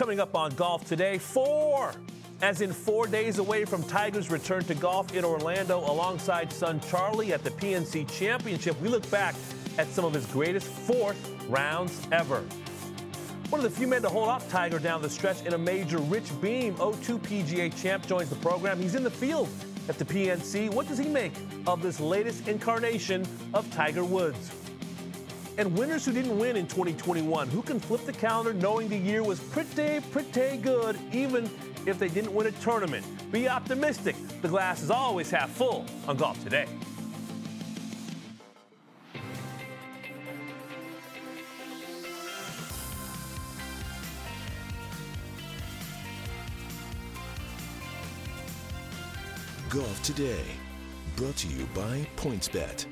Coming up on Golf Today, 4 days away from Tiger's return to golf in Orlando alongside son Charlie at the PNC Championship. We look back at some of his greatest fourth rounds ever. One of the few men to hold off Tiger down the stretch in a major, Rich Beem, 0-2 PGA champ, joins the program. He's in the field at the PNC. What does he make of this latest incarnation of Tiger Woods? And winners who didn't win in 2021, who can flip the calendar knowing the year was pretty good, even if they didn't win a tournament? Be optimistic. The glass is always half full on Golf Today. Golf Today, brought to you by PointsBet.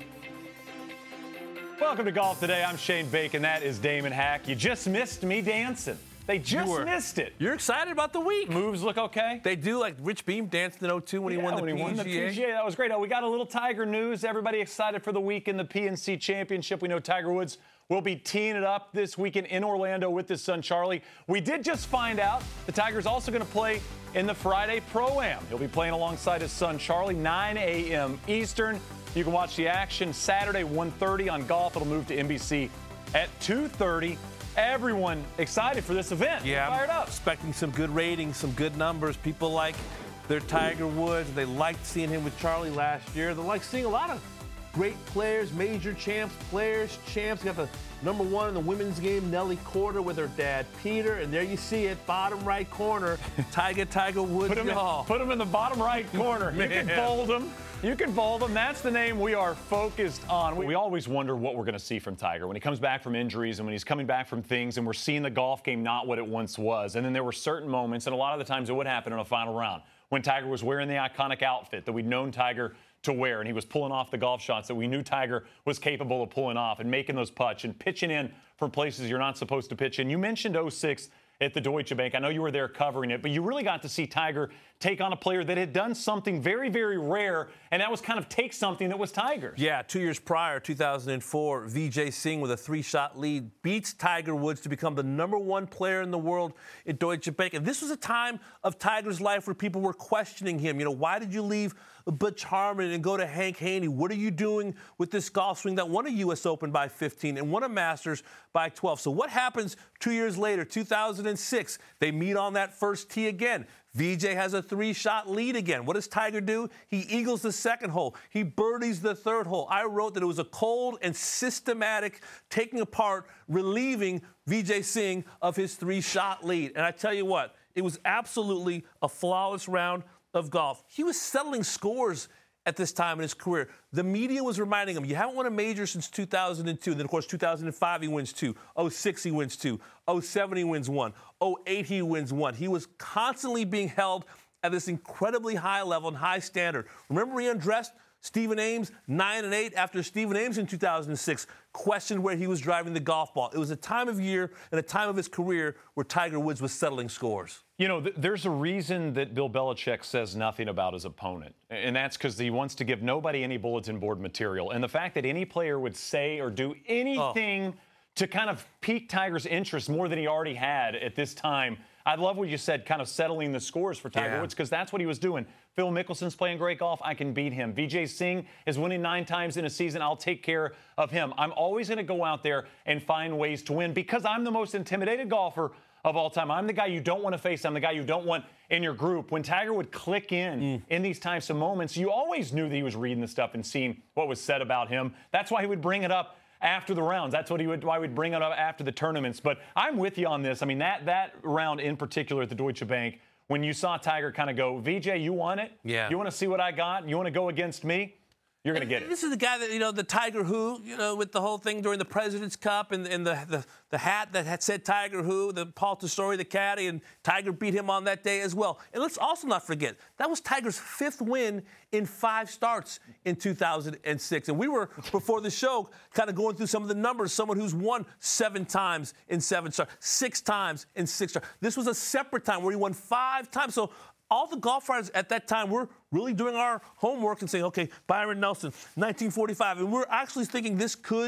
Welcome to Golf Today. I'm Shane Bacon. That is Damon Hack. You just missed me dancing. They just missed it. You're excited about the week. Moves look okay? They do, like Rich Beem danced in 02 when he won the PGA. That was great. Oh, we got a little Tiger news. Everybody excited for the week in the PNC Championship. We know Tiger Woods will be teeing it up this weekend in Orlando with his son Charlie. We did just find out the Tiger's also going to play in the Friday Pro-Am. He'll be playing alongside his son Charlie, 9 a.m. Eastern. You can watch the action Saturday, 1:30 on Golf. It'll move to NBC at 2:30. Everyone excited for this event. Yeah, fired up. Expecting some good ratings, some good numbers. People like their Tiger Woods. They liked seeing him with Charlie last year. They like seeing a lot of great players, major champs, players, champs. You got the number one in the women's game, Nelly Korda, with her dad, Peter. And there you see it, bottom right corner, Tiger Woods. Put him in the bottom right corner. You can bold him. You can bold him. That's the name we are focused on. We always wonder what we're going to see from Tiger when he comes back from injuries and when he's coming back from things and we're seeing the golf game not what it once was. And then there were certain moments, and a lot of the times it would happen in a final round, when Tiger was wearing the iconic outfit that we'd known Tiger to wear, and he was pulling off the golf shots that we knew Tiger was capable of pulling off and making those putts and pitching in from places you're not supposed to pitch in. You mentioned 06 at the Deutsche Bank. I know you were there covering it, but you really got to see Tiger take on a player that had done something very, very rare, and that was kind of take something that was Tiger's. Yeah, 2 years prior, 2004, Vijay Singh with a 3-shot lead beats Tiger Woods to become the number one player in the world at Deutsche Bank. And this was a time of Tiger's life where people were questioning him. You know, why did you leave Butch Harmon and go to Hank Haney? What are you doing with this golf swing that won a U.S. Open by 15 and won a Masters by 12? So what happens 2 years later, 2006? They meet on that first tee again. Vijay has a 3-shot lead again. What does Tiger do? He eagles the second hole. He birdies the third hole. I wrote that it was a cold and systematic taking apart, relieving Vijay Singh of his 3-shot lead. And I tell you what, it was absolutely a flawless round of golf. He was settling scores at this time in his career. The media was reminding him, you haven't won a major since 2002. And then, of course, 2005 he wins 2. 06 he wins 2. 07 he wins 1. 08 he wins 1. He was constantly being held at this incredibly high level and high standard. Remember he undressed Stephen Ames 9 and 8 after Stephen Ames in 2006 questioned where he was driving the golf ball. It was a time of year and a time of his career where Tiger Woods was settling scores. You know, there's a reason that Bill Belichick says nothing about his opponent, and that's because he wants to give nobody any bulletin board material. And the fact that any player would say or do anything to kind of pique Tiger's interest more than he already had at this time, I love what you said, kind of settling the scores for Tiger Woods, because that's what he was doing. Phil Mickelson's playing great golf. I can beat him. Vijay Singh is winning 9 times in a season. I'll take care of him. I'm always going to go out there and find ways to win because I'm the most intimidated golfer of all time. I'm the guy you don't want to face. I'm the guy you don't want in your group. When Tiger would click in these types of moments, you always knew that he was reading the stuff and seeing what was said about him. That's why he would bring it up after the rounds. That's why we'd bring it up after the tournaments. But I'm with you on this. I mean, that round in particular at the Deutsche Bank, when you saw Tiger kind of go, Vijay, you want it? Yeah. You want to see what I got? You want to go against me? You're going to get it. This is the guy that, you know, the Tiger Who, you know, with the whole thing during the President's Cup and the hat that had said Tiger Who, the Paul Tesori, the caddy, and Tiger beat him on that day as well. And let's also not forget, that was Tiger's 5th win in 5 starts in 2006. And we were, before the show, kind of going through some of the numbers. Someone who's won 7 times in 7 starts, 6 times in 6 starts. This was a separate time where he won 5 times. So all the golf writers at that time were really doing our homework and saying, okay, Byron Nelson, 1945. And we're actually thinking this could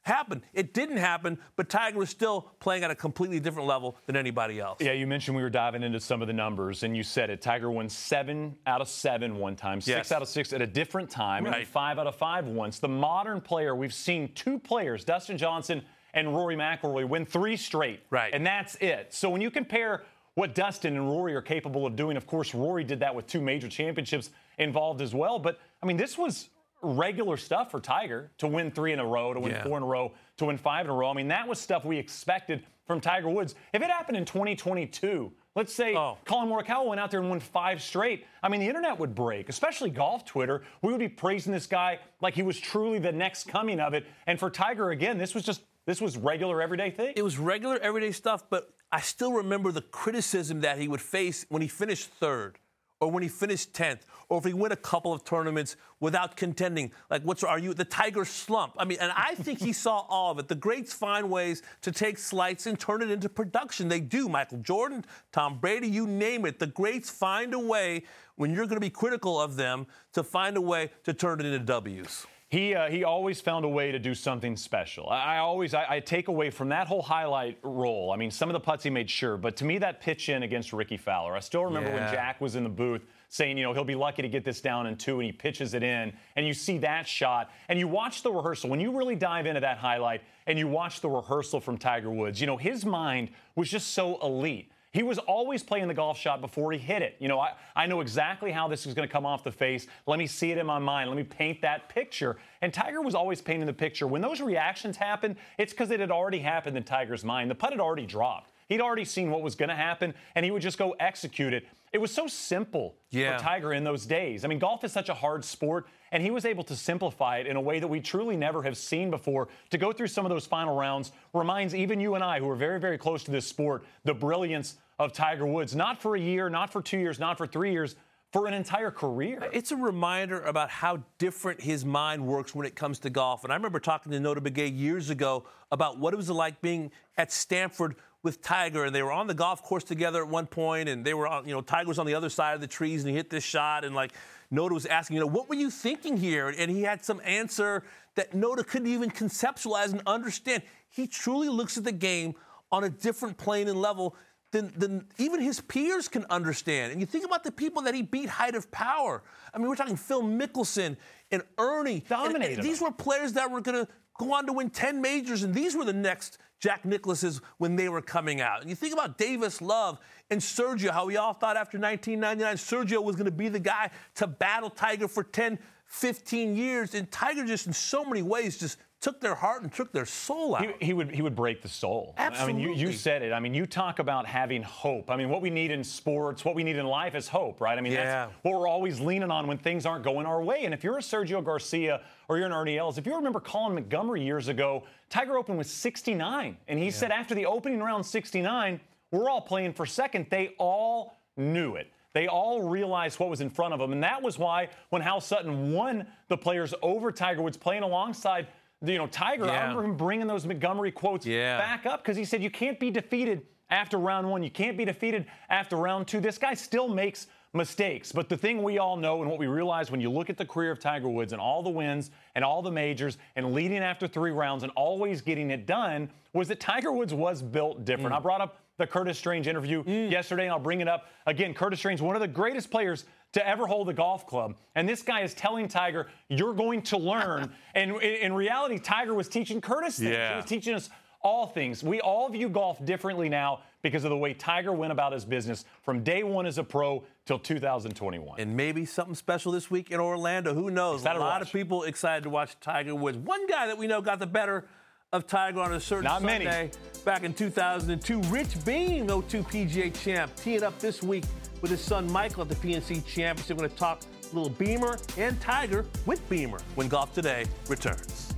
happened. It didn't happen, but Tiger was still playing at a completely different level than anybody else. Yeah, you mentioned we were diving into some of the numbers, and you said it. Tiger won 7 out of 7 one time, 6 out of 6 at a different time, and 5 out of 5 once. The modern player, we've seen 2 players, Dustin Johnson and Rory McIlroy, win 3 straight. Right. And that's it. So when you compare what Dustin and Rory are capable of doing, of course, Rory did that with 2 major championships involved as well. But, I mean, this was regular stuff for Tiger to win 3 in a row, to win 4 in a row, to win 5 in a row. I mean, that was stuff we expected from Tiger Woods. If it happened in 2022, let's say Colin Morikawa went out there and won 5 straight, I mean, the internet would break, especially golf Twitter. We would be praising this guy like he was truly the next coming of it. And for Tiger, again, this was regular, everyday thing. It was regular, everyday stuff, but I still remember the criticism that he would face when he finished 3rd. Or when he finished 10th, or if he win a couple of tournaments without contending, like the Tiger slump? I mean, and I think he saw all of it. The greats find ways to take slights and turn it into production. They do. Michael Jordan, Tom Brady, you name it. The greats find a way, when you're going to be critical of them, to find a way to turn it into W's. He always found a way to do something special. I take away from that whole highlight roll. I mean, some of the putts he made, sure, but to me, that pitch in against Ricky Fowler, I still remember when Jack was in the booth saying, he'll be lucky to get this down in 2, and he pitches it in, and you see that shot, and you watch the rehearsal. When you really dive into that highlight and you watch the rehearsal from Tiger Woods, his mind was just so elite. He was always playing the golf shot before he hit it. I know exactly how this is going to come off the face. Let me see it in my mind. Let me paint that picture. And Tiger was always painting the picture. When those reactions happened, it's because it had already happened in Tiger's mind. The putt had already dropped. He'd already seen what was going to happen, and he would just go execute it. It was so simple for Tiger in those days. I mean, golf is such a hard sport, and he was able to simplify it in a way that we truly never have seen before. To go through some of those final rounds reminds even you and I, who are very, very close to this sport, the brilliance of Tiger Woods. Not for a year, not for 2 years, not for 3 years, for an entire career. It's a reminder about how different his mind works when it comes to golf. And I remember talking to Notah Begay years ago about what it was like being at Stanford with Tiger, and they were on the golf course together at one point, and they were on, Tiger was on the other side of the trees, and he hit this shot, and Notah was asking, what were you thinking here? And he had some answer that Notah couldn't even conceptualize and understand. He truly looks at the game on a different plane and level than even his peers can understand. And you think about the people that he beat height of power. I mean, we're talking Phil Mickelson and Ernie. Dominated. And these were players that were going to go on to win 10 majors, and these were the next Jack Nicklauses when they were coming out. And you think about Davis Love and Sergio, how we all thought after 1999 Sergio was going to be the guy to battle Tiger for 10, 15 years. And Tiger just in so many ways just took their heart and took their soul out. He would break the soul. Absolutely. I mean, you said it. I mean, you talk about having hope. I mean, what we need in sports, what we need in life is hope, right? I mean, that's what we're always leaning on when things aren't going our way. And if you're a Sergio Garcia or you're an Ernie Els, if you remember Colin Montgomery years ago, Tiger opened with 69. And he said after the opening round 69, we're all playing for second. They all knew it. They all realized what was in front of them. And that was why when Hal Sutton won the Players over Tiger Woods playing alongside Tiger, I remember him bringing those Montgomery quotes back up because he said, you can't be defeated after round 1. You can't be defeated after round 2. This guy still makes mistakes. But the thing we all know and what we realize when you look at the career of Tiger Woods and all the wins and all the majors and leading after 3 rounds and always getting it done was that Tiger Woods was built different. I brought up the Curtis Strange interview yesterday, and I'll bring it up again. Curtis Strange, one of the greatest players to ever hold a golf club. And this guy is telling Tiger, you're going to learn. And in reality, Tiger was teaching Curtis things. He was teaching us all things. We all view golf differently now because of the way Tiger went about his business from day one as a pro till 2021. And maybe something special this week in Orlando. Who knows? A lot of people excited to watch Tiger Woods. One guy that we know got the better of Tiger on a certain Sunday back in 2002. Rich Beem, O2 PGA champ, teeing up this week with his son Michael at the PNC Championship. We're going to talk a little Beamer and Tiger with Beamer when Golf Today returns.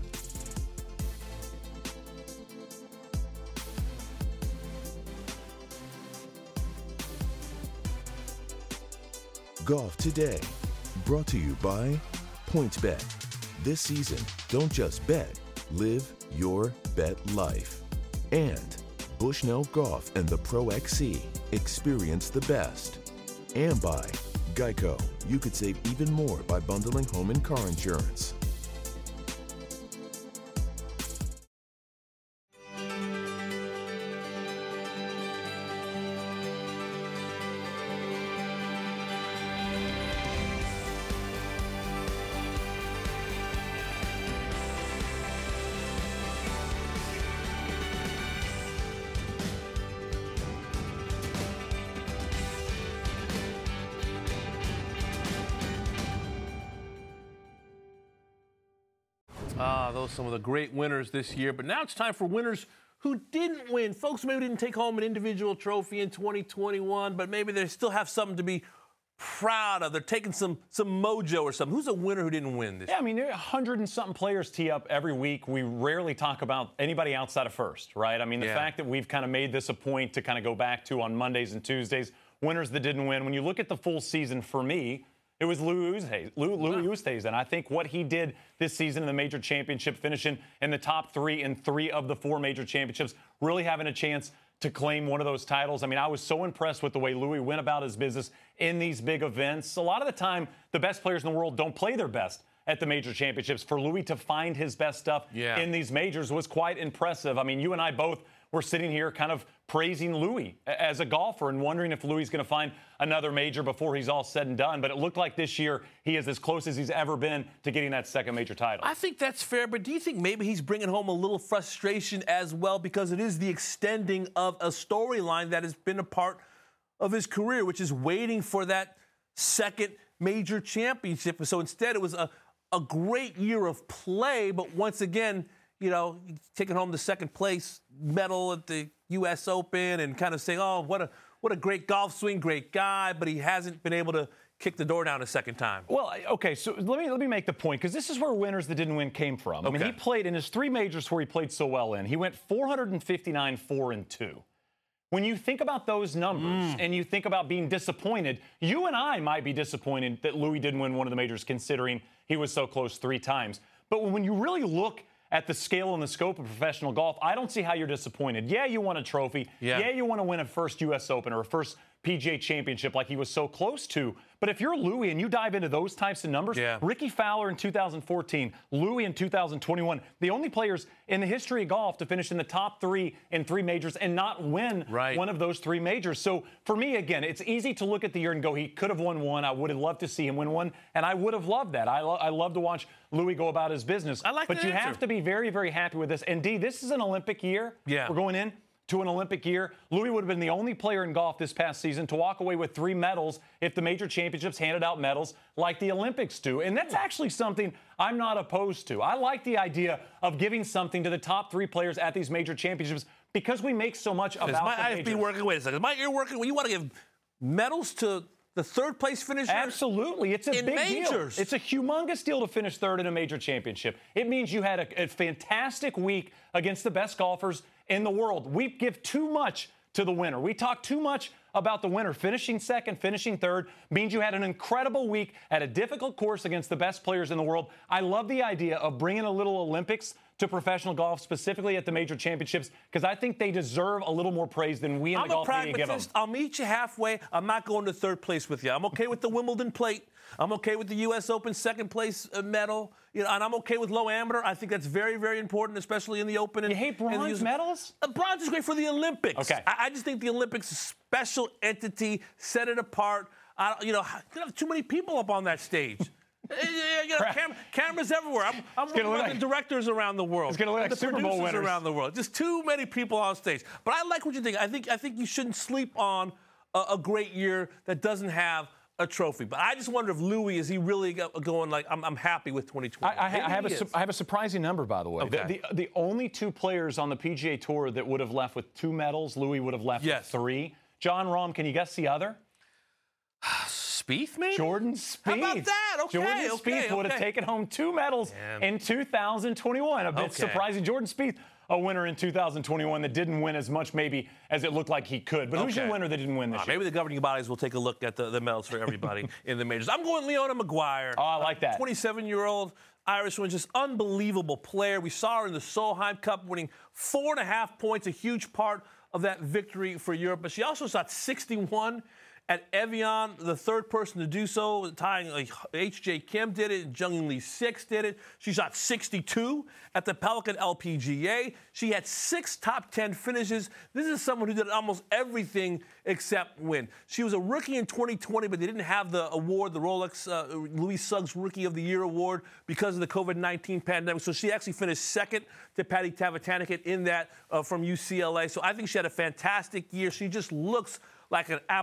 Golf Today, brought to you by PointsBet. This season, don't just bet, live your bet life. And Bushnell Golf and the Pro XC, experience the best. And by Geico, you could save even more by bundling home and car insurance. Those are some of the great winners this year. But now it's time for winners who didn't win. Folks maybe didn't take home an individual trophy in 2021, but maybe they still have something to be proud of. They're taking some mojo or something. Who's a winner who didn't win this year? I mean, there are 100 and something players tee up every week. We rarely talk about anybody outside of first, right? I mean, the fact that we've kind of made this a point to kind of go back to on Mondays and Tuesdays, winners that didn't win. When you look at the full season, for me, it was Louis Oosthuizen. I think what he did this season in the major championship, finishing in the top 3 in 3 of the 4 major championships, really having a chance to claim one of those titles. I mean, I was so impressed with the way Louis went about his business in these big events. A lot of the time, the best players in the world don't play their best at the major championships. For Louis to find his best stuff in these majors was quite impressive. I mean, you and I both were sitting here kind of praising Louis as a golfer and wondering if Louis is going to find another major before he's all said and done. But it looked like this year he is as close as he's ever been to getting that second major title. I think that's fair, but do you think maybe he's bringing home a little frustration as well, because it is the extending of a storyline that has been a part of his career, which is waiting for that second major championship? So instead it was a great year of play, but once again, you know, taking home the second place medal at the U.S. Open and kind of saying, oh, what a great golf swing, great guy, but he hasn't been able to kick the door down a second time. Well, okay, so let me make the point, because this is where winners that didn't win came from. I mean, he played in his 3 majors where he played so well in. He went 459, 4-2. When you think about those numbers and you think about being disappointed, you and I might be disappointed that Louis didn't win one of the majors, considering he was so close 3 times. But when you really look at the scale and the scope of professional golf, I don't see how you're disappointed. Yeah, you won a trophy. Yeah, you want to win a first U.S. Open or a first PGA Championship like he was so close to. But if you're Louis and you dive into those types of numbers, Ricky Fowler in 2014, Louis in 2021, the only players in the history of golf to finish in the top 3 in 3 majors and not win one of those 3 majors. So for me, again, it's easy to look at the year and go, he could have won one. I would have loved to see him win one, and I would have loved that. I love to watch Louis go about his business. But you have to be very, very happy with this. And, D, this is an Olympic year. We're going in to an Olympic year. Louis would have been the only player in golf this past season to walk away with 3 medals if the major championships handed out medals like the Olympics do. And that's actually something I'm not opposed to. I like the idea of giving something to the top 3 players at these major championships because we make so much about the majors. Is my IFB working? Wait a second. Is my ear working? Well, you want to give medals to the 3rd place finisher? Absolutely. It's a big majors. deal. It's a humongous deal to finish 3rd in a major championship. It means you had a fantastic week against the best golfers in the world. We give too much to the winner. We talk too much about the winner. Finishing 2nd, finishing 3rd means you had an incredible week at a difficult course against the best players in the world. I love the idea of bringing a little Olympics to professional golf, specifically at the major championships, because I think they deserve a little more praise than we in the golf media give them. I'll meet you halfway. I'm not going to 3rd place with you. I'm okay with the Wimbledon plate. I'm okay with the U.S. Open 2nd place medal. You know, and I'm okay with low amateur. I think that's very, very important, especially in the Open. You hate bronze medals? Bronze is great for the Olympics. Okay. I just think the Olympics is a special entity, set it apart. You don't have too many people up on that stage. You know, cameras everywhere. I'm working with the directors around the world. It's going to look like Super Bowl winners around the world. Just too many people on stage. But I like what you think. I think you shouldn't sleep on a great year that doesn't have a trophy. But I just wonder if Louis, is he really going like, I'm happy with 2020? I have a surprising number, by the way. Okay. The only 2 players on the PGA Tour that would have left with 2 medals, Louis would have left with 3. John Rahm, can you guess the other? Spieth, maybe? Jordan Spieth. How about that? Okay, Jordan Spieth would have taken home 2 medals in 2021. A bit surprising. Jordan Spieth, a winner in 2021 that didn't win as much maybe as it looked like he could. But who's your winner that didn't win this year? Maybe the governing bodies will take a look at the medals for everybody in the majors. I'm going Leona Maguire. Oh, I like that. 27-year-old Irishman, just unbelievable player. We saw her in the Solheim Cup winning 4.5 points, a huge part of that victory for Europe. But she also shot 61 at Evian, the 3rd person to do so, tying like H.J. Kim did it, Jung Lee 6 did it. She shot 62 at the Pelican LPGA. She had 6 top 10 finishes. This is someone who did almost everything except win. She was a rookie in 2020, but they didn't have the award, the Rolex Louis Suggs Rookie of the Year award because of the COVID-19 pandemic. So she actually finished 2nd to Patty Tavatanakit in that from UCLA. So I think she had a fantastic year. She just looks like an absolute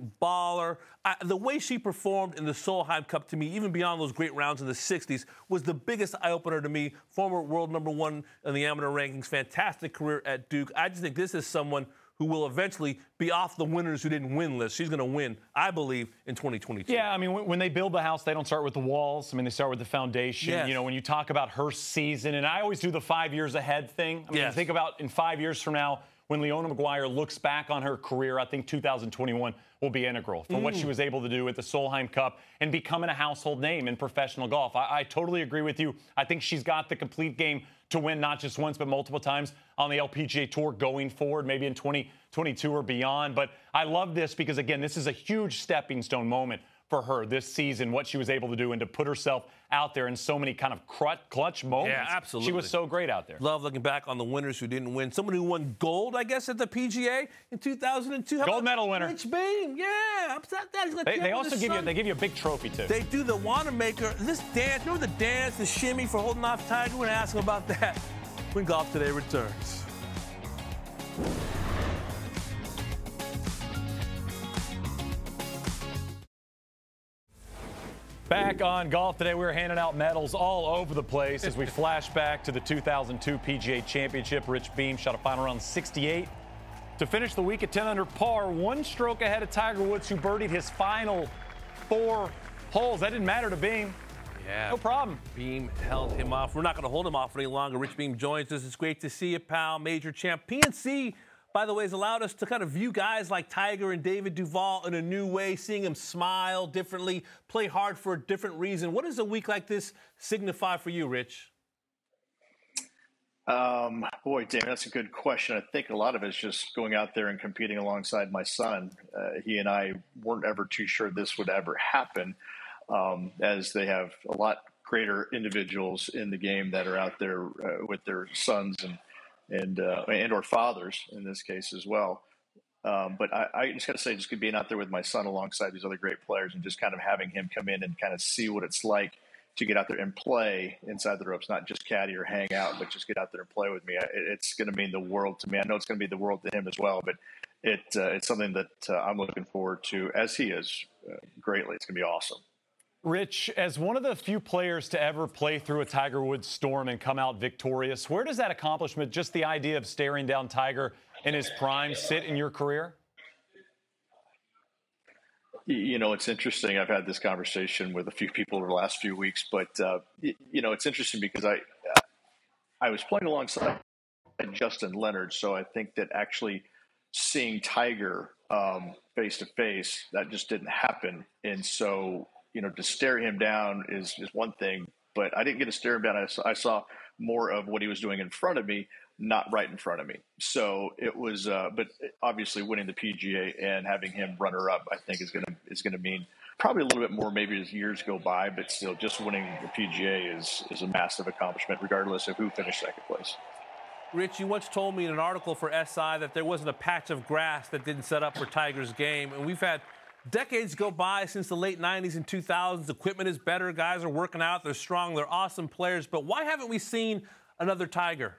baller. The way she performed in the Solheim Cup, to me, even beyond those great rounds in the 60s, was the biggest eye-opener to me. Former world #1 in the amateur rankings, fantastic career at Duke. I just think this is someone who will eventually be off the winners who didn't win list. She's going to win, I believe, in 2022. Yeah, I mean, when they build the house, they don't start with the walls. I mean, they start with the foundation. Yes. You know, when you talk about her season, and I always do the 5 years ahead thing. I mean, Yes. think about in 5 years from now, when Leona Maguire looks back on her career, I think 2021 will be integral for what she was able to do at the Solheim Cup and becoming a household name in professional golf. I totally agree with you. I think she's got the complete game to win not just once but multiple times on the LPGA Tour going forward, maybe in 2022 or beyond. But I love this because, again, this is a huge stepping stone moment for her this season, what she was able to do and to put herself out there in so many kind of clutch moments. Yeah, absolutely. She was so great out there. Love looking back on the winners who didn't win. Someone who won gold, I guess, at the PGA in 2002. Gold medal winner. Rich Beam, yeah. Upset that. They also give you a big trophy, too. They do the Wanamaker. This dance, remember the dance, the shimmy for holding off Tiger? We're going to ask him about that when Golf Today returns. Back on Golf Today, we're handing out medals all over the place as we flash back to the 2002 PGA Championship. Rich Beam shot a final round 68 to finish the week at 10 under par, one stroke ahead of Tiger Woods, who birdied his final 4 holes. That didn't matter to Beam. Yeah. No problem. Beam held him off. We're not going to hold him off any longer. Rich Beam joins us. It's great to see you, pal. Major champ. PNC, by the way, has allowed us to kind of view guys like Tiger and David Duval in a new way, seeing them smile differently, play hard for a different reason. What does a week like this signify for you, Rich? Boy, Damon, that's a good question. I think a lot of it's just going out there and competing alongside my son. He and I weren't ever too sure this would ever happen, as they have a lot greater individuals in the game that are out there with their sons and or fathers in this case as well. But I just got to say, just being out there with my son alongside these other great players and just kind of having him come in and kind of see what it's like to get out there and play inside the ropes, not just caddy or hang out, but just get out there and play with me. It's going to mean the world to me. I know it's going to be the world to him as well, but it's something that I'm looking forward to, as he is, greatly. It's going to be awesome. Rich, as one of the few players to ever play through a Tiger Woods storm and come out victorious, where does that accomplishment, just the idea of staring down Tiger in his prime, sit in your career? You know, it's interesting. I've had this conversation with a few people over the last few weeks, but, you know, it's interesting because I was playing alongside Justin Leonard, so I think that actually seeing Tiger face to face, that just didn't happen. And so, you know, to stare him down is one thing, but I didn't get to stare him down. I saw more of what he was doing in front of me, not right in front of me. So it was, but obviously winning the PGA and having him runner up, I think is going to mean probably a little bit more maybe as years go by, but still just winning the PGA is a massive accomplishment regardless of who finished second place. Rich, you once told me in an article for SI that there wasn't a patch of grass that didn't set up for Tiger's game, and we've had decades go by since the late 90s and 2000s. Equipment is better. Guys are working out. They're strong. They're awesome players. But why haven't we seen another Tiger?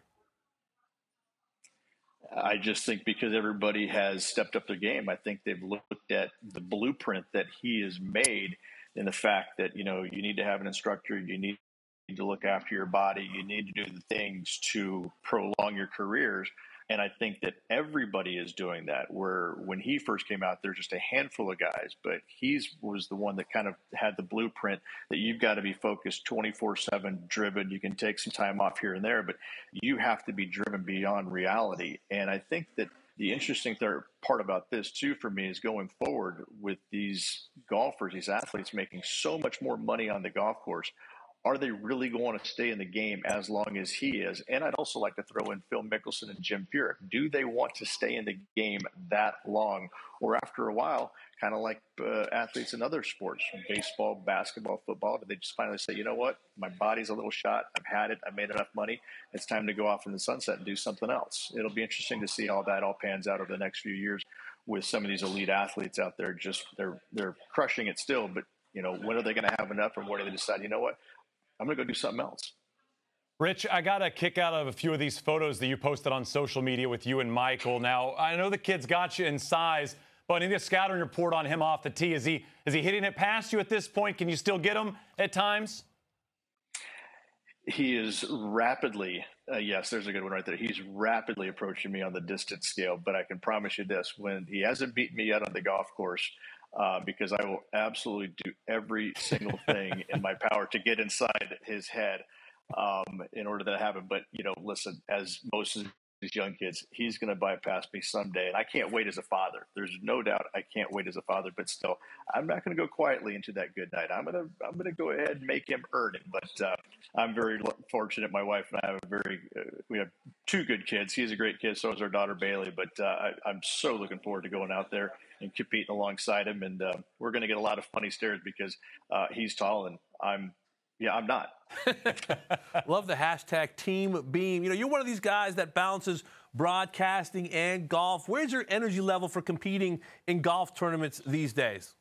I just think because everybody has stepped up their game. I think they've looked at the blueprint that he has made and the fact that, you know, you need to have an instructor. You need to look after your body. You need to do the things to prolong your careers. And I think that everybody is doing that, where when he first came out, there's just a handful of guys, but he was the one that kind of had the blueprint that you've got to be focused 24/7 driven. You can take some time off here and there, but you have to be driven beyond reality. And I think that the interesting part about this too, for me, is going forward with these golfers, these athletes making so much more money on the golf course. Are they really going to stay in the game as long as he is? And I'd also like to throw in Phil Mickelson and Jim Furyk. Do they want to stay in the game that long? Or after a while, kind of like athletes in other sports, baseball, basketball, football, do they just finally say, you know what, my body's a little shot, I've had it, I've made enough money, it's time to go off in the sunset and do something else? It'll be interesting to see how that all pans out over the next few years with some of these elite athletes out there. Just they're crushing it still, but you know, when are they going to have enough, and when do they decide, you know what, I'm going to go do something else? Rich, I got a kick out of a few of these photos that you posted on social media with you and Michael. Now, I know the kids got you in size, But I need a scouting report on him off the tee. Is he hitting it past you at this point? Can you still get him at times? He is rapidly, yes, there's a good one right there. He's rapidly approaching me on the distance scale, but I can promise you this, when he hasn't beaten me yet on the golf course, because I will absolutely do every single thing in my power to get inside his head in order to have him. But, listen, as most of these young kids, he's going to bypass me someday. And I can't wait as a father. There's no doubt I can't wait as a father, but still, I'm not going to go quietly into that good night. I'm going to go ahead and make him earn it. But I'm very fortunate. My wife and I have we have two good kids. He's a great kid. So is our daughter Bailey. But I'm so looking forward to going out there and competing alongside him. And we're going to get a lot of funny stares because he's tall and I'm not. Love the hashtag Team Beam. You're one of these guys that balances broadcasting and golf. Where's your energy level for competing in golf tournaments these days?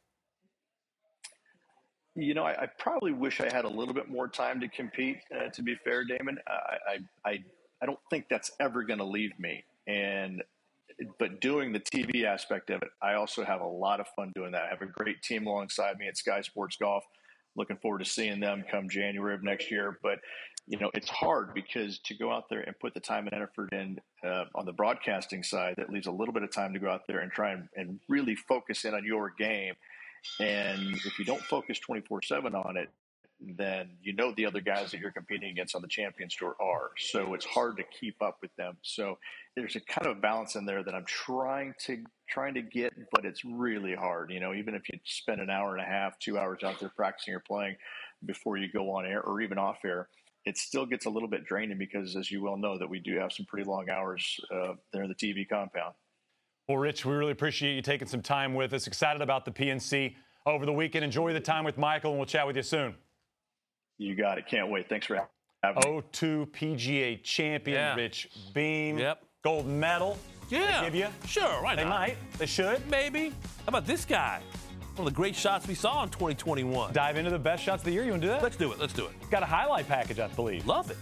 I probably wish I had a little bit more time to compete, to be fair, Damon. I don't think that's ever going to leave me. But doing the TV aspect of it, I also have a lot of fun doing that. I have a great team alongside me at Sky Sports Golf. Looking forward to seeing them come January of next year. But, it's hard because to go out there and put the time and effort in on the broadcasting side, that leaves a little bit of time to go out there and try and really focus in on your game. And if you don't focus 24/7 on it, then the other guys that you're competing against on the Champions Tour are. So it's hard to keep up with them. So there's a kind of a balance in there that I'm trying to get, but it's really hard. Even if you spend an hour and a half, 2 hours out there practicing or playing before you go on air or even off air, it still gets a little bit draining because, as you well know, that we do have some pretty long hours there in the TV compound. Well, Rich, we really appreciate you taking some time with us. Excited about the PNC over the weekend. Enjoy the time with Michael, and we'll chat with you soon. You got it. Can't wait. Thanks for having me. O2 PGA champion, Rich Beam. Yep. Gold medal. Yeah. They give you? Sure, why not? They might. They should. Maybe. How about this guy? One of the great shots we saw in 2021. Dive into the best shots of the year. You want to do that? Let's do it. Got a highlight package, I believe. Love it.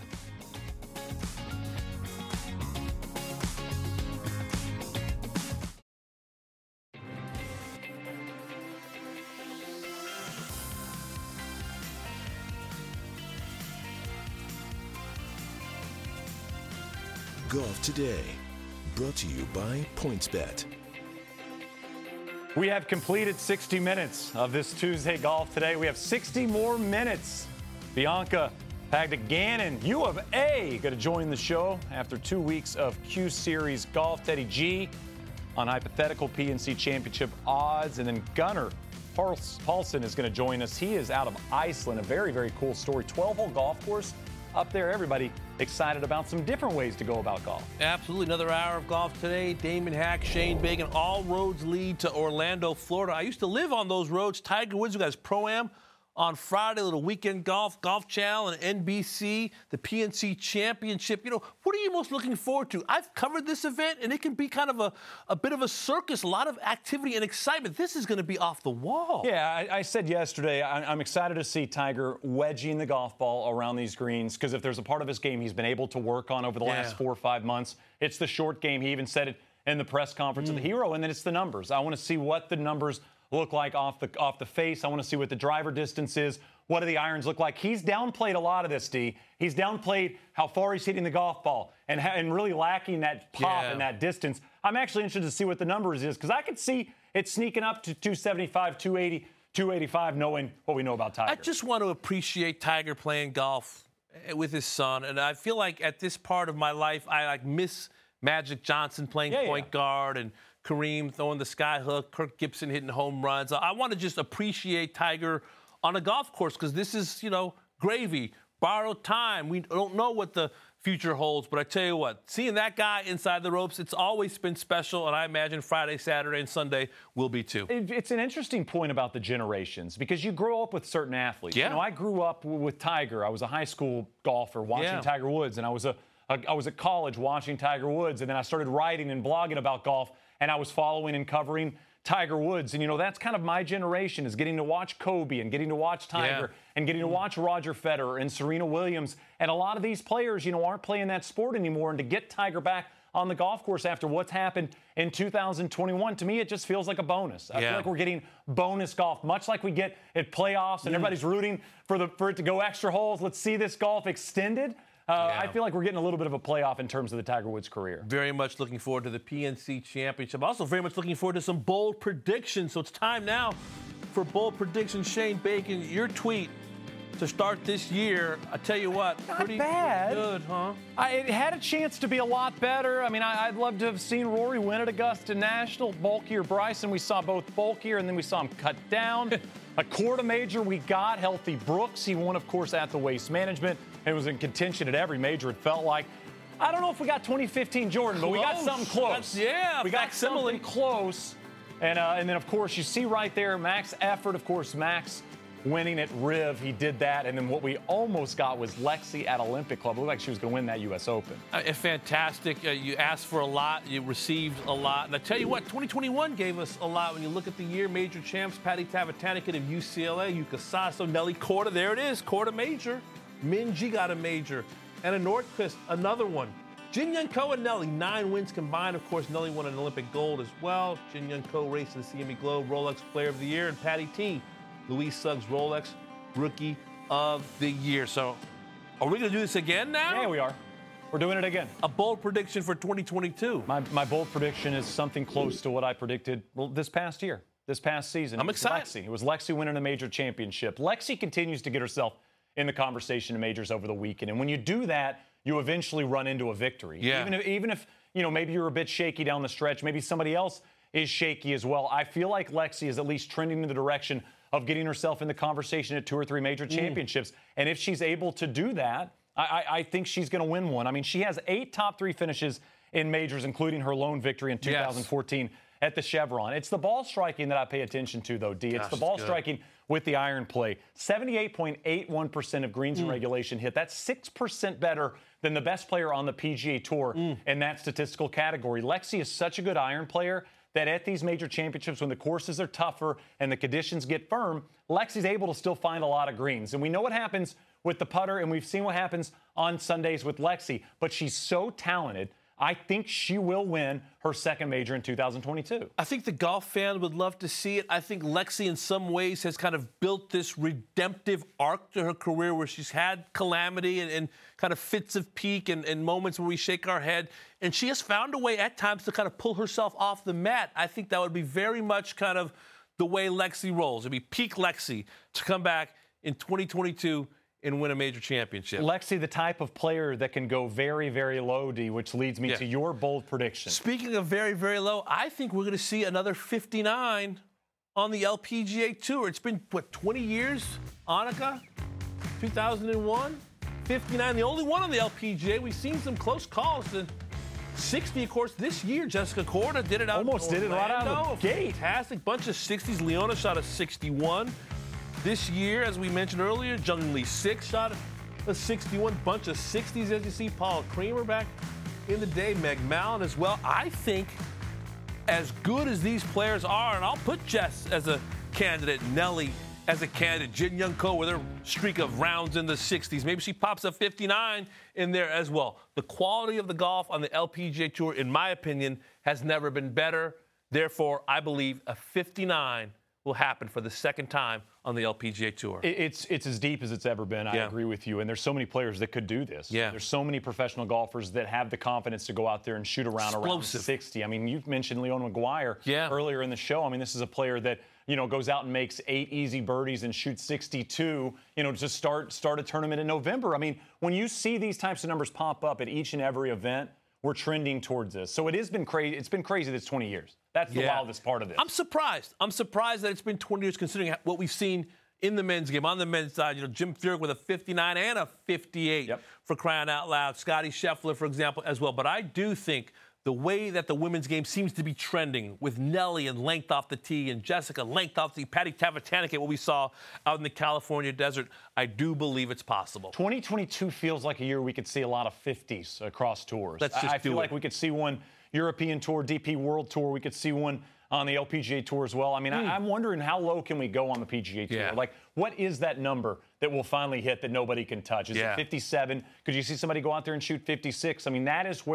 Golf Today, brought to you by PointsBet. We have completed 60 minutes of this Tuesday Golf Today. We have 60 more minutes. Bianca Pagdagannon, U of A, going to join the show after 2 weeks of Q Series golf. Teddy G on hypothetical PNC Championship odds. And then Gunnar Paulson is going to join us. He is out of Iceland. A very, very cool story. 12-hole golf course up there. Everybody excited about some different ways to go about golf. Absolutely. Another hour of golf today. Damon Hack, Shane Bagan. All roads lead to Orlando, Florida. I used to live on those roads. Tiger Woods, you guys, Pro-Am on Friday, a little weekend golf Channel and NBC, the PNC Championship. What are you most looking forward to? I've covered this event, and it can be kind of a bit of a circus, a lot of activity and excitement. This is going to be off the wall. Yeah, I said yesterday, I'm excited to see Tiger wedging the golf ball around these greens, because if there's a part of his game he's been able to work on over the last 4 or 5 months, it's the short game. He even said it in the press conference of the Hero, and then it's the numbers. I want to see what the numbers look like off the face. I want to see what the driver distance is. What do the irons look like? He's downplayed a lot of this, D. He's downplayed how far he's hitting the golf ball and really lacking that pop and that distance. I'm actually interested to see what the numbers is, because I could see it sneaking up to 275, 280, 285, knowing what we know about Tiger. I just want to appreciate Tiger playing golf with his son, and I feel like at this part of my life, I miss Magic Johnson playing point guard and Kareem throwing the sky hook, Kirk Gibson hitting home runs. I want to just appreciate Tiger on a golf course, because this is, gravy, borrowed time. We don't know what the future holds, but I tell you what, seeing that guy inside the ropes, it's always been special, and I imagine Friday, Saturday, and Sunday will be too. It's an interesting point about the generations, because you grow up with certain athletes. Yeah. I grew up with Tiger. I was a high school golfer watching Tiger Woods, and I was at college watching Tiger Woods, and then I started writing and blogging about golf, and I was following and covering Tiger Woods. And, that's kind of my generation, is getting to watch Kobe and getting to watch Tiger and getting to watch Roger Federer and Serena Williams. And a lot of these players, aren't playing that sport anymore. And to get Tiger back on the golf course after what's happened in 2021, to me, it just feels like a bonus. I feel like we're getting bonus golf, much like we get at playoffs and everybody's rooting for it to go extra holes. Let's see this golf extended. I feel like we're getting a little bit of a playoff in terms of the Tiger Woods career. Very much looking forward to the PNC Championship. Also very much looking forward to some bold predictions. So it's time now for bold predictions. Shane Bacon, your tweet to start this year, I tell you what, pretty bad. Good, huh? It had a chance to be a lot better. I mean, I'd love to have seen Rory win at Augusta National. Bulkier Bryson, we saw both bulkier, and then we saw him cut down. A Korda major, we got healthy Brooks. He won, of course, at the Waste Management. It was in contention at every major, it felt like. I don't know if we got 2015 Jordan, but we got something close. We got something close. And then, of course, you see right there, Max Effort, of course, Max winning at Riv. He did that. And then what we almost got was Lexi at Olympic Club. It looked like she was going to win that U.S. Open. Fantastic. You asked for a lot. You received a lot. And I tell you what, 2021 gave us a lot. When you look at the year, major champs, Patty Tavatanakit of UCLA, Yuka Sasso, Nelly Korda. There it is, Korda major. Minji got a major. And a Nordqvist, another one. Jin Young Ko and Nelly, 9 wins combined. Of course, Nelly won an Olympic gold as well. Jin Young Ko raced the CME Globe Rolex Player of the Year. And Patty T, Louise Suggs Rolex Rookie of the Year. So, are we going to do this again now? Yeah, we are. We're doing it again. A bold prediction for 2022. My bold prediction is something close to what I predicted this past year, this past season. I'm excited. It was Lexi winning a major championship. Lexi continues to get herself in the conversation in majors over the weekend. And when you do that, you eventually run into a victory. Yeah. Even if maybe you're a bit shaky down the stretch, maybe somebody else is shaky as well. I feel like Lexi is at least trending in the direction of getting herself in the conversation at 2 or 3 major championships. And if she's able to do that, I think she's going to win one. I mean, she has 8 top 3 finishes in majors, including her lone victory in 2014 at the Chevron. It's the ball striking that I pay attention to, though, D. It's the ball striking with the iron play. 78.81% of greens in regulation hit. That's 6% better than the best player on the PGA Tour in that statistical category. Lexi is such a good iron player that at these major championships, when the courses are tougher and the conditions get firm, Lexi's able to still find a lot of greens. And we know what happens with the putter, and we've seen what happens on Sundays with Lexi. But she's so talented, I think she will win her second major in 2022. I think the golf fan would love to see it. I think Lexi, in some ways, has kind of built this redemptive arc to her career where she's had calamity and kind of fits of peak and moments where we shake our head. And she has found a way at times to kind of pull herself off the mat. I think that would be very much kind of the way Lexi rolls. It'd be peak Lexi to come back in 2022 and win a major championship. Lexi, the type of player that can go very, very low, D, which leads me to your bold prediction. Speaking of very, very low, I think we're going to see another 59 on the LPGA Tour. It's been, 20 years, Annika? 2001? 59, the only one on the LPGA. We've seen some close calls. 60, of course, this year. Jessica Korda did it out. Almost did it right out of the gate. Fantastic. Bunch of 60s. Leona shot a 61. This year, as we mentioned earlier, Jung Lee 6 shot a 61. Bunch of 60s, as you see. Paul Creamer back in the day. Meg Mallon as well. I think as good as these players are, and I'll put Jess as a candidate, Nelly as a candidate, Jin Young Ko with her streak of rounds in the 60s. Maybe she pops a 59 in there as well. The quality of the golf on the LPGA Tour, in my opinion, has never been better. Therefore, I believe a 59 will happen for the second time on the LPGA Tour. It's as deep as it's ever been. I agree with you. And there's so many players that could do this. There's so many professional golfers that have the confidence to go out there and shoot around 60. I mean, you've mentioned Leona Maguire earlier in the show. I mean, this is a player that, goes out and makes 8 easy birdies and shoots 62, to start a tournament in November. I mean, when you see these types of numbers pop up at each and every event, we're trending towards this. So it has been crazy. It's been crazy that it's 20 years. That's the wildest part of this. I'm surprised. I'm surprised that it's been 20 years considering what we've seen in the men's game. On the men's side, Jim Furyk with a 59 and a 58 for crying out loud. Scotty Scheffler, for example, as well. But I do think the way that the women's game seems to be trending with Nelly and length off the tee and Jessica length off the tee, Patty Tavatanakit, what we saw out in the California desert, I do believe it's possible. 2022 feels like a year we could see a lot of 50s across tours. I feel like we could see one European Tour, DP World Tour. We could see one on the LPGA Tour as well. I mean, I'm wondering how low can we go on the PGA Tour? Like, what is that number that will finally hit that nobody can touch? Is it 57? Could you see somebody go out there and shoot 56? I mean, that is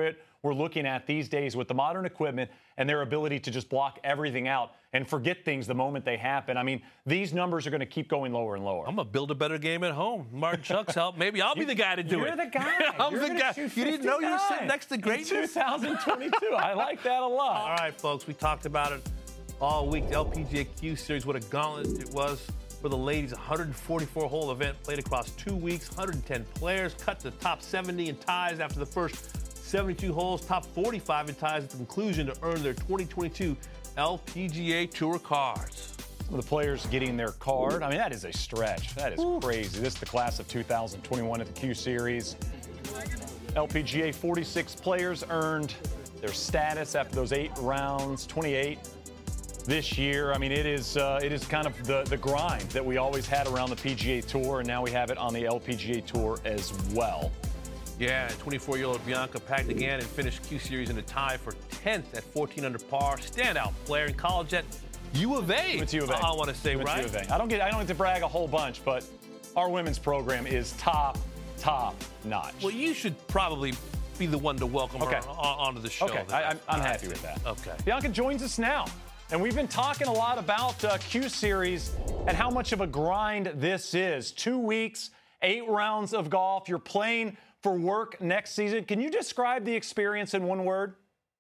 we're looking at these days with the modern equipment and their ability to just block everything out and forget things the moment they happen. I mean, these numbers are going to keep going lower and lower. I'm going to build a better game at home. Martin Chuck's help. Maybe I'll be the guy to do it. You're the guy. I'm the guy. You didn't know you were sitting next to greatness? 2022. I like that a lot. All right, folks, we talked about it all week. The LPGA Q Series, what a gauntlet it was for the ladies. 144-hole event played across 2 weeks. 110 players cut to the top 70 in ties after the first 72 holes. Top 45 in ties at the conclusion to earn their 2022 LPGA Tour cards. Some of the players getting their card. I mean, that is a stretch. That is crazy. This is the class of 2021 at the Q Series. LPGA 46 players earned their status after those 8 rounds, 28 this year. I mean, it is kind of the grind that we always had around the PGA Tour, and now we have it on the LPGA Tour as well. Yeah, 24-year-old Bianca Pagdagan and finished Q Series in a tie for 10th at 14 under par. Standout player in college at U of A. It's U of A. I want to say, right? U of A. I don't get to brag a whole bunch, but our women's program is top notch. Well, you should probably be the one to welcome her onto the show. Okay, I'm happy with that. Okay. Bianca joins us now. And we've been talking a lot about Q Series and how much of a grind this is. 2 weeks, 8 rounds of golf. You're playing for work next season. Can you describe the experience in one word?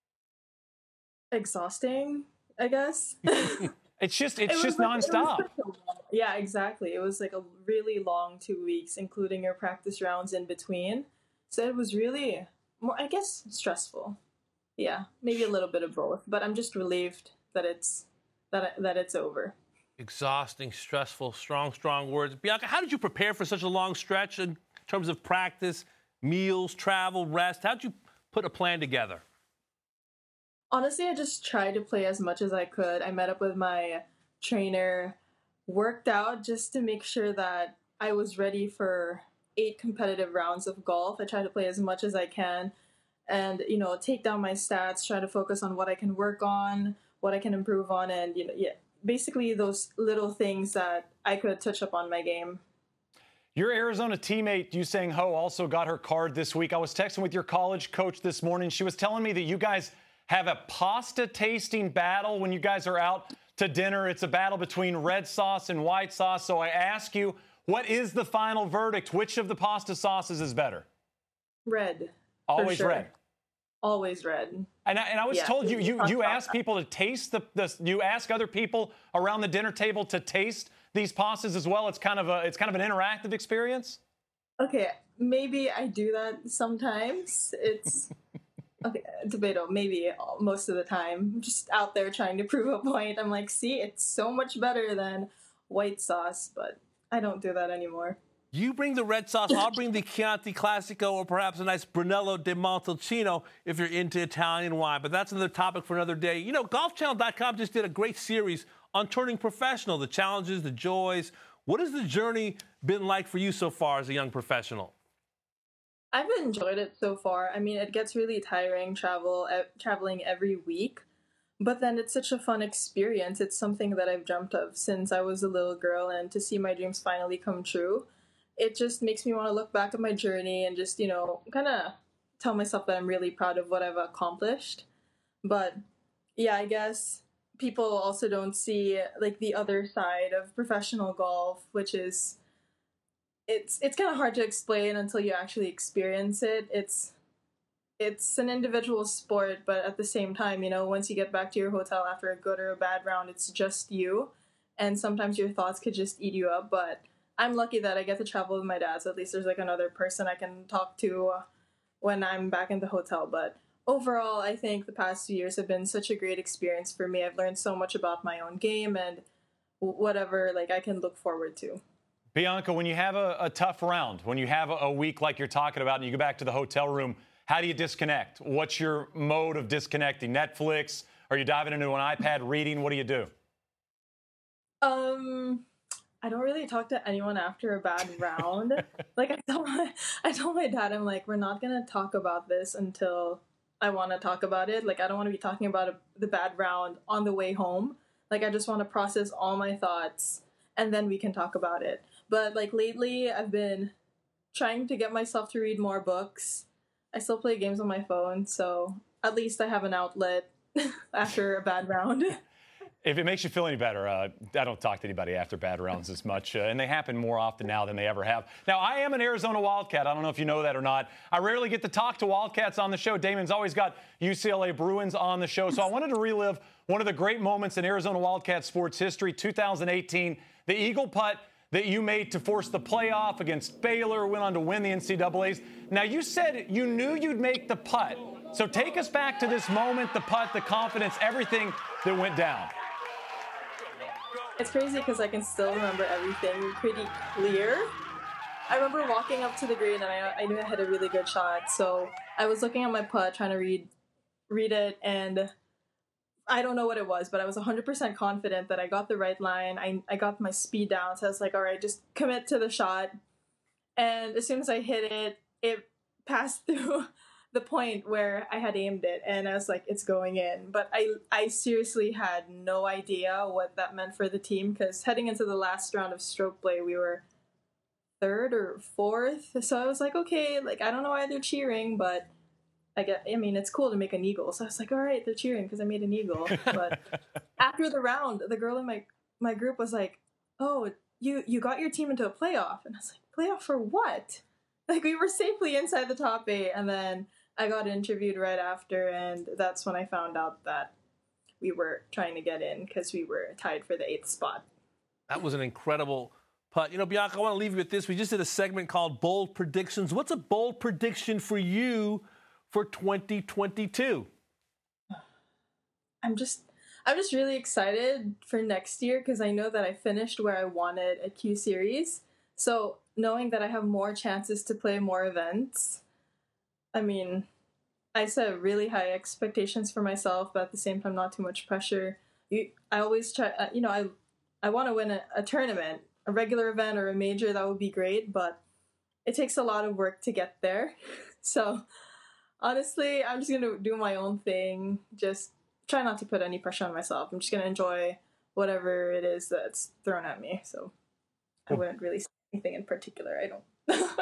Exhausting, I guess. It's just nonstop. Yeah, exactly. It was like a really long 2 weeks, including your practice rounds in between. So it was really more, I guess, stressful. Yeah, maybe a little bit of both. But I'm just relieved that it's over. Exhausting, stressful, strong words. Bianca, how did you prepare for such a long stretch in terms of practice, meals, travel, rest? How did you put a plan together? Honestly, I just tried to play as much as I could. I met up with my trainer, worked out just to make sure that I was ready for 8 competitive rounds of golf. I tried to play as much as I can and, take down my stats, try to focus on what I can work on, what I can improve on, and basically those little things that I could touch up on my game. Your Arizona teammate, Yusang Ho, also got her card this week. I was texting with your college coach this morning. She was telling me that you guys have a pasta tasting battle when you guys are out to dinner. It's a battle between red sauce and white sauce. So I ask you, what is the final verdict? Which of the pasta sauces is better? Red. Always sure. red. Always red. And I was told you ask people to taste you ask other people around the dinner table to taste these pastas as well. It's kind of an interactive experience. Okay, maybe I do that sometimes. It's okay, debatable. Maybe most of the time, I'm just out there trying to prove a point. I'm like, see, it's so much better than white sauce, but I don't do that anymore. You bring the red sauce, I'll bring the Chianti Classico or perhaps a nice Brunello di Montalcino if you're into Italian wine. But that's another topic for another day. GolfChannel.com just did a great series on turning professional, the challenges, the joys. What has the journey been like for you so far as a young professional? I've enjoyed it so far. I mean, it gets really tiring traveling every week, but then it's such a fun experience. It's something that I've dreamt of since I was a little girl, and to see my dreams finally come true, it just makes me want to look back at my journey and just, kind of tell myself that I'm really proud of what I've accomplished. But yeah, I guess people also don't see like the other side of professional golf, which is it's kind of hard to explain until you actually experience it. It's an individual sport, but at the same time, once you get back to your hotel after a good or a bad round, it's just you, and sometimes your thoughts could just eat you up. But I'm lucky that I get to travel with my dad, so at least there's like another person I can talk to when I'm back in the hotel. But overall, I think the past 2 years have been such a great experience for me. I've learned so much about my own game and whatever I can look forward to. Bianca, when you have a tough round, when you have a week like you're talking about and you go back to the hotel room, how do you disconnect? What's your mode of disconnecting? Netflix? Are you diving into an iPad reading? What do you do? I don't really talk to anyone after a bad round. I told my dad, I'm like, we're not going to talk about this until I want to talk about it. I don't want to be talking about the bad round on the way home. I just want to process all my thoughts and then we can talk about it. But lately I've been trying to get myself to read more books. I still play games on my phone, so at least I have an outlet after a bad round. If it makes you feel any better, I don't talk to anybody after bad rounds as much, and they happen more often now than they ever have. Now, I am an Arizona Wildcat. I don't know if you know that or not. I rarely get to talk to Wildcats on the show. Damon's always got UCLA Bruins on the show, so I wanted to relive one of the great moments in Arizona Wildcat sports history, 2018, the Eagle putt that you made to force the playoff against Baylor, went on to win the NCAAs. Now, you said you knew you'd make the putt, so take us back to this moment, the putt, the confidence, everything that went down. It's crazy because I can still remember everything pretty clear. I remember walking up to the green and I knew I had a really good shot. So I was looking at my putt, trying to read it, and I don't know what it was, but I was 100% confident that I got the right line. I got my speed down, so I was like, all right, just commit to the shot. And as soon as I hit it, it passed through the point where I had aimed it, and I was like, it's going in. But I seriously had no idea what that meant for the team, because heading into the last round of stroke play, we were 3rd or 4th. So I was like, okay, like, I don't know why they're cheering, but I mean, it's cool to make an eagle. So I was like, all right, they're cheering because I made an eagle. But after the round, the girl in my group was like, oh, you got your team into a playoff. And I was like, playoff for what? Like, we were safely inside the top 8, and then I got interviewed right after, and that's when I found out that we were trying to get in because we were tied for the 8th spot. That was an incredible putt. You know, Bianca, I want to leave you with this. We just did a segment called Bold Predictions. What's a bold prediction for you for 2022? I'm just really excited for next year because I know that I finished where I wanted at Q Series. So knowing that I have more chances to play more events, I mean, I set really high expectations for myself, but at the same time, not too much pressure. I always try, I want to win a tournament, a regular event or a major. That would be great, but it takes a lot of work to get there. So honestly, I'm just going to do my own thing. Just try not to put any pressure on myself. I'm just going to enjoy whatever it is that's thrown at me. So I wouldn't really say anything in particular. I don't.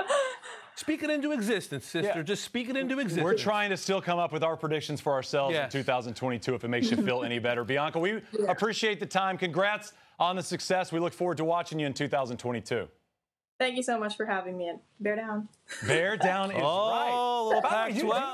Speak it into existence, sister. Yeah. Just speak it into existence. We're trying to still come up with our predictions for ourselves in 2022, if it makes you feel any better. Bianca, we appreciate the time. Congrats on the success. We look forward to watching you in 2022. Thank you so much for having me. And bear down. Bear down is right. Oh, little Pac-12.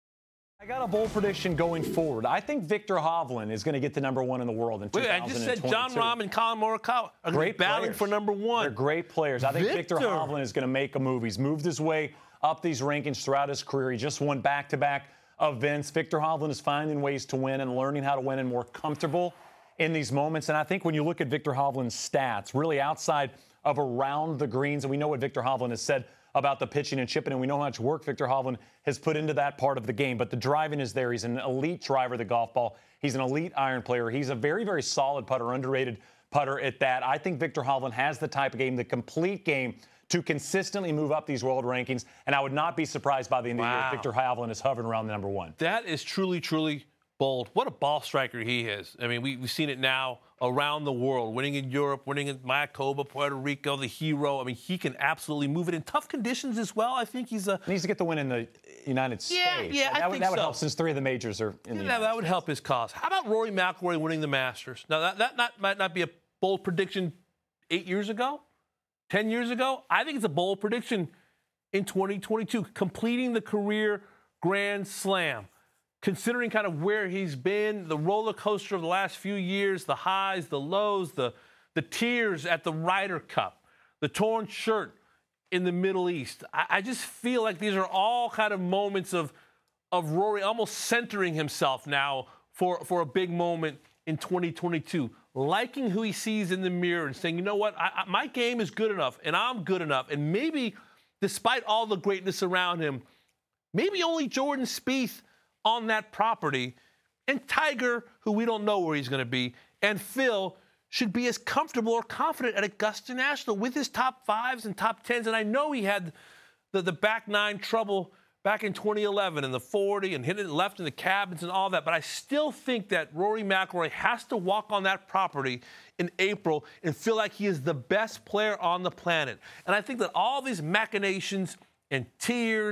I got a bold prediction going forward. I think Viktor Hovland is going to get the #1 in the world in 2022. I just said Jon Rahm and Collin Morikawa are going to be battling for #1. They're great players. I think Viktor Hovland is going to make a move. He's moved his way up these rankings throughout his career. He just won back-to-back events. Viktor Hovland is finding ways to win and learning how to win and more comfortable in these moments. And I think when you look at Viktor Hovland's stats, really outside of around the greens, and we know what Viktor Hovland has said about the pitching and chipping, and we know how much work Viktor Hovland has put into that part of the game. But the driving is there. He's an elite driver of the golf ball. He's an elite iron player. He's a very, very solid putter, underrated putter at that. I think Viktor Hovland has the type of game, the complete game, to consistently move up these world rankings. And I would not be surprised by the end of the year if Viktor Hovland is hovering around the #1. That is truly, truly bold. What a ball striker he is. I mean, we've seen it now around the world, winning in Europe, winning in Mayakoba, Puerto Rico, the hero. I mean, he can absolutely move it in tough conditions as well. I think he needs to get the win in the United States. Yeah, that would help since 3 of the majors are in the United that would help his cause. How about Rory McIlroy winning the Masters? Now, that might not be a bold prediction 8 years ago, 10 years ago. I think it's a bold prediction in 2022, completing the career Grand Slam. Considering kind of where he's been, the roller coaster of the last few years, the highs, the lows, the tears at the Ryder Cup, the torn shirt in the Middle East. I just feel like these are all kind of moments of Rory almost centering himself now for a big moment in 2022, liking who he sees in the mirror and saying, you know what, my game is good enough and I'm good enough. And maybe despite all the greatness around him, maybe only Jordan Spieth on that property, and Tiger, who we don't know where he's going to be, and Phil should be as comfortable or confident at Augusta National with his top 5s and top 10s. And I know he had the back 9 trouble back in 2011 and the 40 and hitting it left in the cabins and all that. But I still think that Rory McIlroy has to walk on that property in April and feel like he is the best player on the planet. And I think that all these machinations and tears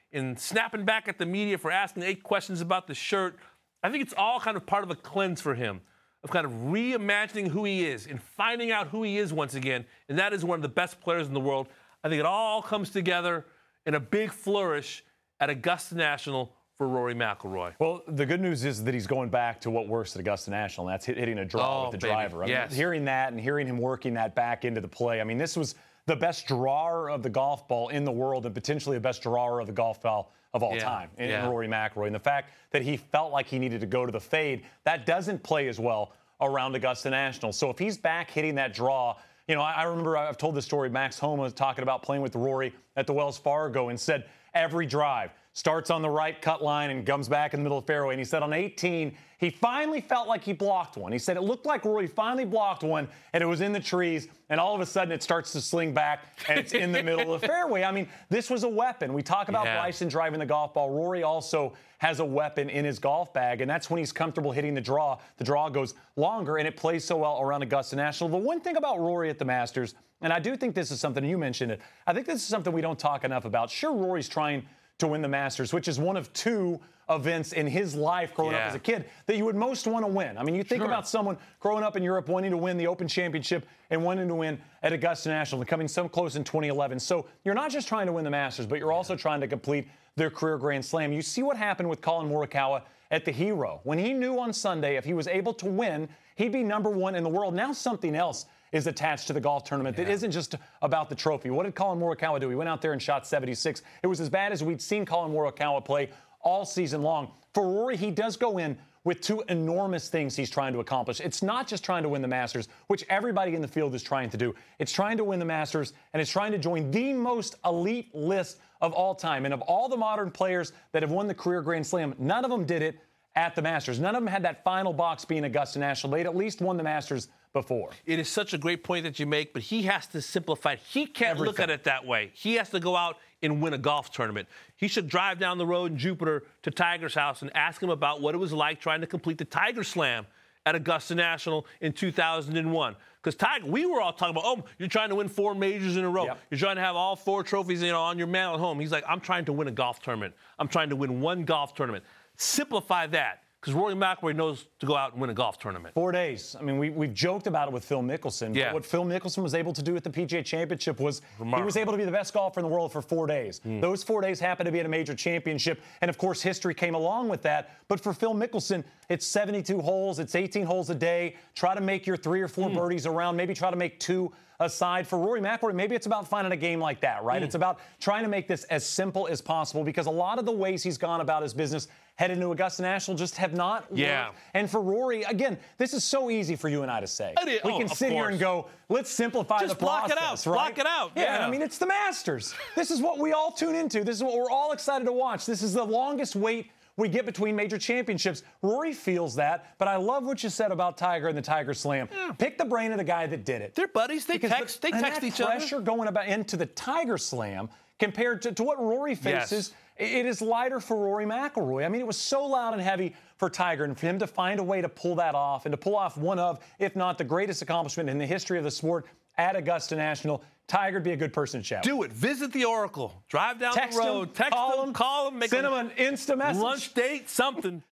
and snapping back at the media for asking 8 questions about the shirt. I think it's all kind of part of a cleanse for him, of kind of reimagining who he is and finding out who he is once again. And that is one of the best players in the world. I think it all comes together in a big flourish at Augusta National for Rory McIlroy. Well, the good news is that he's going back to what works at Augusta National, and that's hitting a draw with the driver. I mean, hearing that and hearing him working that back into the play, I mean, this was the best drawer of the golf ball in the world and potentially the best drawer of the golf ball of all time in Rory McIlroy. And the fact that he felt like he needed to go to the fade, that doesn't play as well around Augusta National. So if he's back hitting that draw, you know, I remember I've told this story. Max Homa was talking about playing with Rory at the Wells Fargo and said every drive starts on the right cut line and comes back in the middle of the fairway. And he said on 18, he finally felt like he blocked one. He said it looked like Rory finally blocked one, and it was in the trees, and all of a sudden it starts to sling back, and it's in the middle of the fairway. I mean, this was a weapon. We talk about Bryson driving the golf ball. Rory also has a weapon in his golf bag, and that's when he's comfortable hitting the draw. The draw goes longer, and it plays so well around Augusta National. The one thing about Rory at the Masters, and I do think this is something, you mentioned it, I think this is something we don't talk enough about. Sure, Rory's trying to win the Masters, which is one of 2 events in his life growing up as a kid that you would most want to win. I mean, you think about someone growing up in Europe wanting to win the Open Championship and wanting to win at Augusta National and coming so close in 2011. So you're not just trying to win the Masters, but you're also trying to complete their career Grand Slam. You see what happened with Colin Morikawa at the Hero. When he knew on Sunday if he was able to win, he'd be number 1 in the world. Now something else is attached to the golf tournament that isn't just about the trophy. What did Colin Morikawa do? He went out there and shot 76. It was as bad as we'd seen Colin Morikawa play all season long. For Rory, he does go in with 2 enormous things he's trying to accomplish. It's not just trying to win the Masters, which everybody in the field is trying to do. It's trying to win the Masters, and it's trying to join the most elite list of all time. And of all the modern players that have won the career Grand Slam, none of them did it at the Masters. None of them had that final box being Augusta National. They'd at least won the Masters before. It is such a great point that you make, but he has to simplify it. He can't look at it that way. He has to go out and win a golf tournament. He should drive down the road in Jupiter to Tiger's house and ask him about what it was like trying to complete the Tiger Slam at Augusta National in 2001. Because Tiger, we were all talking about, oh, you're trying to win 4 majors in a row. You're trying to have all 4 trophies, on your mantle at home. He's like, I'm trying to win a golf tournament. I'm trying to win 1 golf tournament. Simplify that. Because Rory McIlroy knows to go out and win a golf tournament. 4 days. I mean, we've joked about it with Phil Mickelson. But what Phil Mickelson was able to do at the PGA Championship was he was able to be the best golfer in the world for 4 days. Those 4 days happened to be at a major championship. And, of course, history came along with that. But for Phil Mickelson, it's 72 holes. It's 18 holes a day. Try to make your 3 or 4 birdies around. Maybe try to make 2 aside. For Rory McIlroy, maybe it's about finding a game like that, right? It's about trying to make this as simple as possible because a lot of the ways he's gone about his business headed into Augusta National just have not worked. And for Rory, again, this is so easy for you and I to say. We can sit here and go, let's simplify the process. Just block it out. Yeah, I mean, it's the Masters. This is what we all tune into. This is what we're all excited to watch. This is the longest wait we get between major championships. Rory feels that, but I love what you said about Tiger and the Tiger Slam. Pick the brain of the guy that did it. They're buddies. They text each other. Pressure going about into the Tiger Slam compared to what Rory faces, it is lighter for Rory McIlroy. I mean, it was so loud and heavy for Tiger, and for him to find a way to pull that off and to pull off one of, if not the greatest accomplishment in the history of the sport at Augusta National, Tiger'd be a good person to chat with. Do it. Visit the Oracle. Drive down the road. Text him, call him, make send him an Insta message. Lunch date, something.